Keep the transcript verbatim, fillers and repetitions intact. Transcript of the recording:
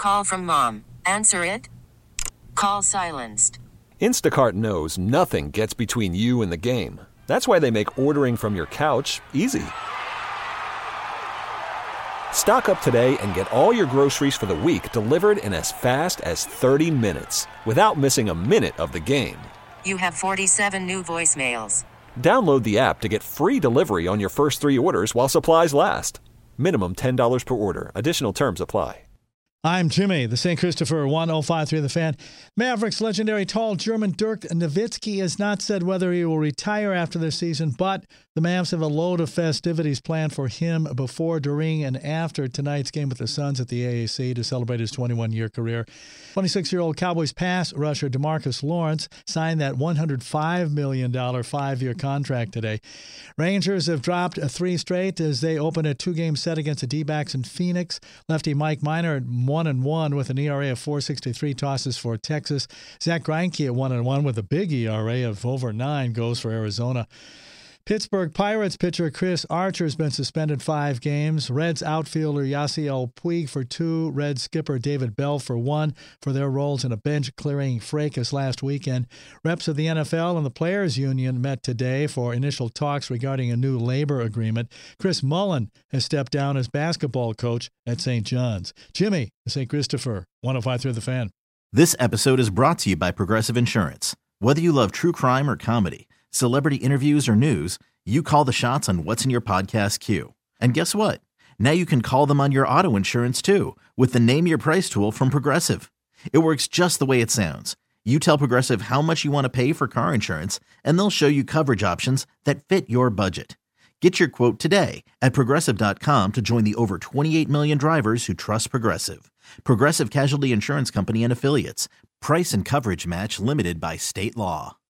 call from mom. Answer it. Call silenced. Instacart knows nothing gets between you and the game. That's why they make ordering from your couch easy. Stock up today and get all your groceries for the week delivered in as fast as thirty minutes without missing a minute of the game. You have forty-seven new voicemails. Download the app to get free delivery on your first three orders while supplies last. Minimum ten dollars per order. Additional terms apply. I'm Jimmy, the Saint Christopher one oh five point three The Fan. Mavericks legendary tall German Dirk Nowitzki has not said whether he will retire after this season, but the Mavs have a load of festivities planned for him before, during, and after tonight's game with the Suns at the A A C to celebrate his twenty-one-year career. twenty-six-year-old Cowboys pass rusher DeMarcus Lawrence signed that one hundred five million dollars five-year contract today. Rangers have dropped a three straight as they open a two-game set against the D-backs in Phoenix. Lefty Mike Minor at one and one with an E R A of four sixty-three tosses for Texas. Zach Greinke at one and one with a big E R A of over nine goes for Arizona. Pittsburgh Pirates pitcher Chris Archer has been suspended five games. Reds outfielder Yasiel Puig for two. Reds skipper David Bell for one for their roles in a bench-clearing fracas last weekend. Reps of the N F L and the Players Union met today for initial talks regarding a new labor agreement. Chris Mullen has stepped down as basketball coach at Saint John's. Jimmy, the Saint Christopher, one oh five point three The Fan. This episode is brought to you by Progressive Insurance. Whether you love true crime or comedy, celebrity interviews or news, you call the shots on what's in your podcast queue. And guess what? Now you can call them on your auto insurance too with the Name Your Price tool from Progressive. It works just the way it sounds. You tell Progressive how much you want to pay for car insurance, and they'll show you coverage options that fit your budget. Get your quote today at Progressive dot com to join the over twenty-eight million drivers who trust Progressive. Progressive Casualty Insurance Company and Affiliates. Price and coverage match limited by state law.